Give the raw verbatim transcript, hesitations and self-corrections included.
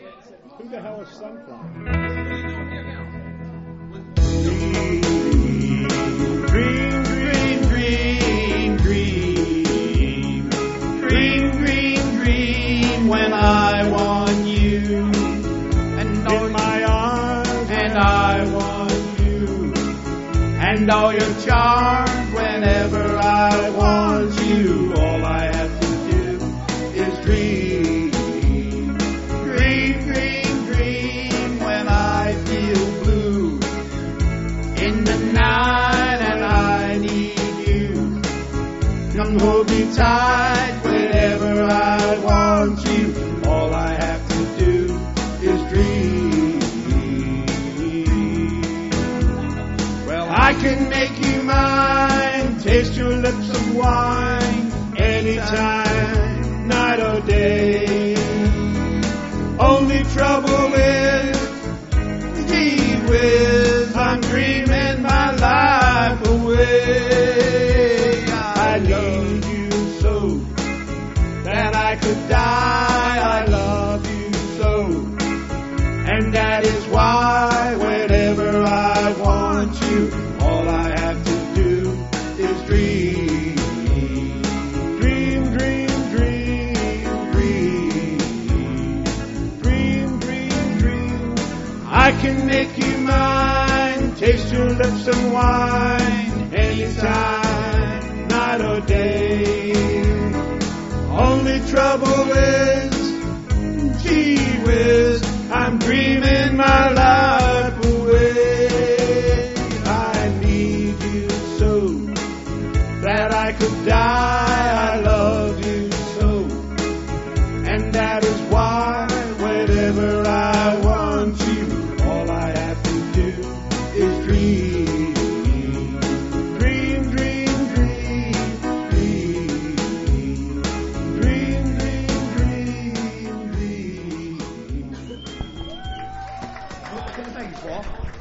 Who the hell is Sunflower? Green, green, green, green, green, green, green, when I want you, and all In my arms, and I want you, and all your charms whenever I want you. All I have to do is dream. Green, green, green, when I feel blue in the night and I need you. Come hold me tight whenever I want you. All I have to do is dream. Well, I can make you mine, taste your lips of wine, anytime, night or day. Only trouble is, gee whiz, I'm dreaming my life away. I need you so that I could die. I love you so, and that is why whenever I want you, all I have to do is dream. Dream, dream, dream, dream. Dream, dream, dream. I can make you mine, taste your lips and wine, anytime, night or day. Only trouble is, gee whiz, I'm dreaming my life away. I need you so that I could die. I love you so, and that is why whenever I want you, all I have to do is dream. Dream, dream, dream, dream. Dream, dream, dream, dream. Thank you, Paul.